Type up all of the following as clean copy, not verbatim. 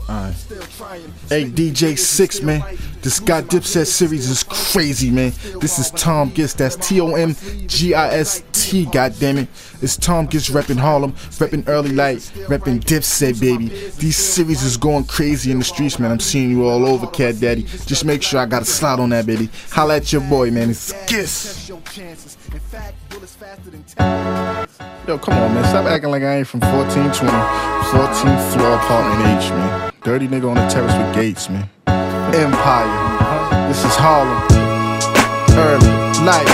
Hey DJ Six, man, this God Dipset series is crazy, man. This is Tom Gist, that's T-O-M-G-I-S-T, goddammit. It's Tom Gist reppin' Harlem, reppin' Early Light, reppin' Dipset, baby. These series is going crazy in the streets, man. I'm seeing you all over, Cat Daddy. Just make sure I got a slot on that, baby. Holla at your boy, man. It's Gist. Yo, come on, man. Stop acting like I ain't from 1420, 14th floor apartment H, man. Dirty nigga on the terrace with gates, man. Empire. This is Harlem. Early Light.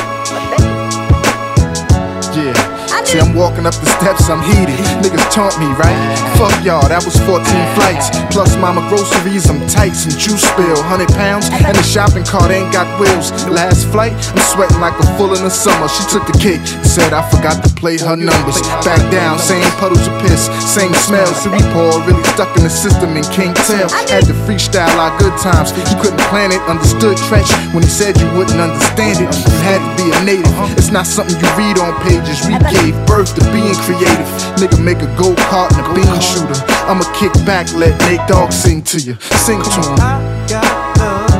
Yeah. See, I'm walking up the steps, I'm heated. Niggas taunt me, right? Fuck y'all, that was 14 flights. Plus mama groceries, I'm tight. Some juice spill, 100 pounds, and the shopping cart ain't got wheels. Last flight, I'm sweating like a fool in the summer. She took the cake, said I forgot to play her numbers. Back down, same puddles of piss, same smell. See, we Paul really stuck in the system and can't tell. Had to freestyle our good times. You couldn't plan it, understood Trench when he said you wouldn't understand it. You had to be a native. It's not something you read on pages. We gave birth to being creative. Nigga make a go-kart and a bean shooter. I'ma kick back, let Nate Dogg sing to you. Sing to him. I got love.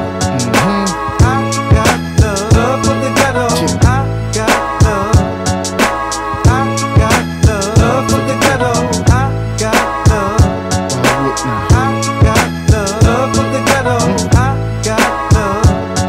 I got love for the ghetto. I got love. I got love for the ghetto. I got love. I got love for the ghetto. I got love.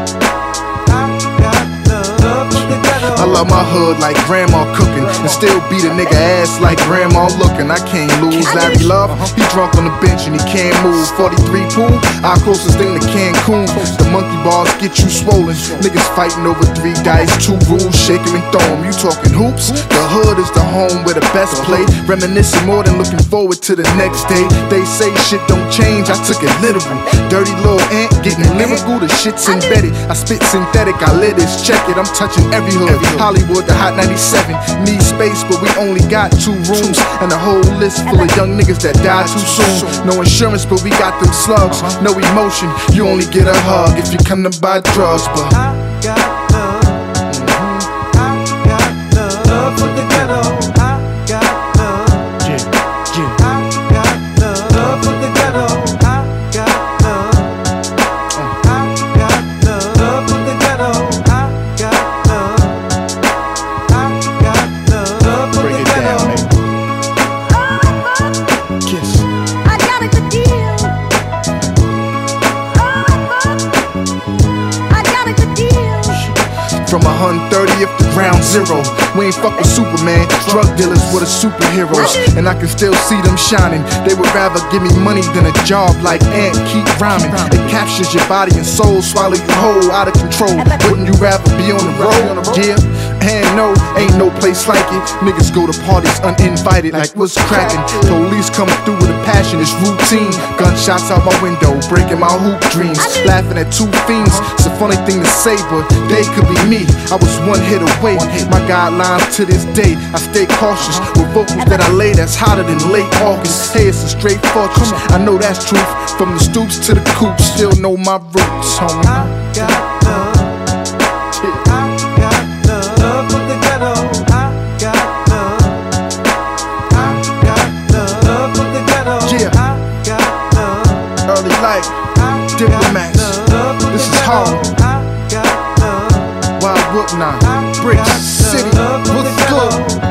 I got love for the ghetto. I love my hood like grandma cooking, and still beat a nigga ass like grandma looking. I can't lose. Larry Love, he drunk on the bench and he can't move. 43 pool, our closest thing to Cancun. The monkey bars get you swollen. Niggas fighting over 3 dice, 2 rules, shake 'em and throw 'em. You talking hoops? The hood is the home where the best play. Reminiscing more than looking forward to the next day. They say shit don't change, I took it literal. Dirty little ant, getting lyrical, the shit's embedded. I spit synthetic, I lit this, check it. I'm touching every hood. Hollywood, the Hot 97. Need space, but we only got 2 rooms. And a whole list full of young niggas that died too soon. No insurance, but we got them slugs. No emotion, you only get a hug if you come to buy drugs. But I got love. I got love for the ghetto. I got love. I got love for the ghetto. I got love. I got love for the ghetto. I got love. I got love for break the it ghetto. down, man. Kiss. I got a good deal. I got a good deal. From 130th to ground zero. We ain't fuck with Superman. Drug dealers were the superheroes. And I can still see them shining. They would rather give me money than a job like Ant. Keep rhyming. It captures your body and soul. Swallow you whole, out of control. Wouldn't you rather be on the road? Yeah. And no, ain't no place like it. Niggas go to parties uninvited, like what's cracking? Police coming through with a passion, it's routine. Gunshots out my window, breaking my hoop dreams. Laughing at 2 fiends, it's a funny thing to say, but they could be me. I was 1 hit away. My guidelines to this day, I stay cautious with vocals that I lay that's hotter than late August. Hey, it's a straight fortress, I know that's truth. From the stoops to the coops, still know my roots, homie. I got love. I got love for the ghetto. I got love. I got love for the ghetto. Yeah. I got love. Early Light, I Diplomats. got love for This the is ghetto. Harlem. I got love. Wildwood 9, I Brick got City, love for the what's ghetto. good?